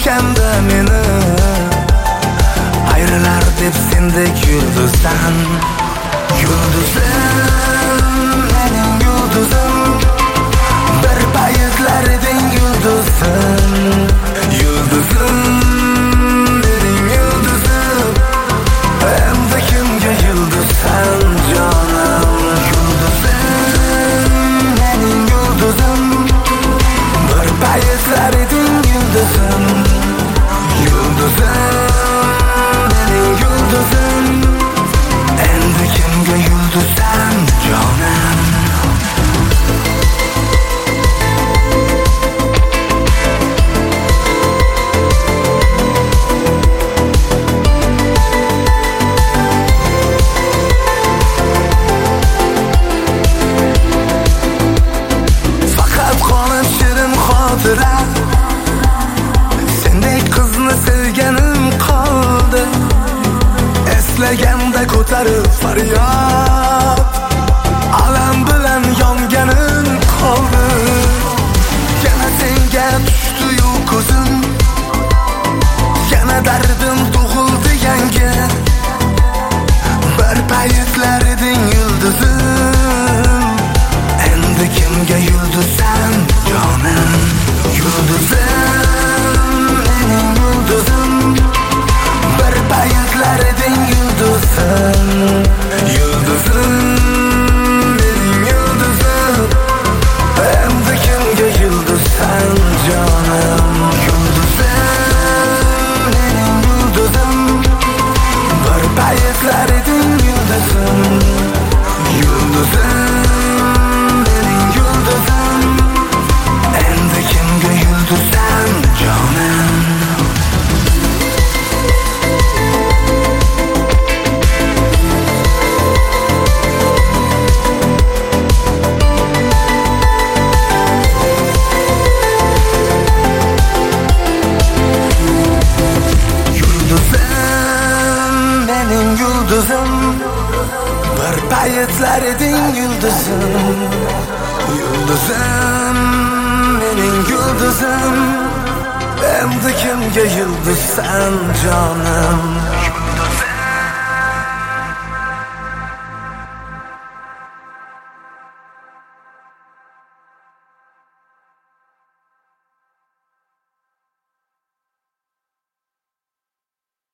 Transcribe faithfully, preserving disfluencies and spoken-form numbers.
etkanda meni ayrilar deb sendek yulduzdan. Yulduzim, mening yulduzim, bir paytlar eding yulduzim. Yulduzim, mening yulduzim, endi kimga yulduzsan jonim. Yulduzim, mening yulduzim, bir paytlar eding yulduzim. Yulduzim, mening yulduzim, endi kimga yulduzsan jonim. Faqat qolib shirin xotira, sendek qizni sevganim qoldi. Eslaganda ko'tarib faryod, alam bilan yonganim qoldi. Yana senga tushdi-yu ko'zim, yana dardim tug'ildi yangi. Bir paytlar eding yulduzim, endi kimga yulduzsan jonim. Yulduzim, mening yulduzim, bir paytlar eding yulduzim. Yulduzim, mening yulduzim, endi kimga yulduzsan jonim. Yulduzim, mening yulduzim, bir paytlar eding yulduzim. Yulduzim, mening yulduzim, endi kimga yulduzsan jonim. Yulduzim, mening yulduzim, bir paytlar eding yulduzim. Yulduzim, mening yulduzim, endi kimga yulduzsan jonim.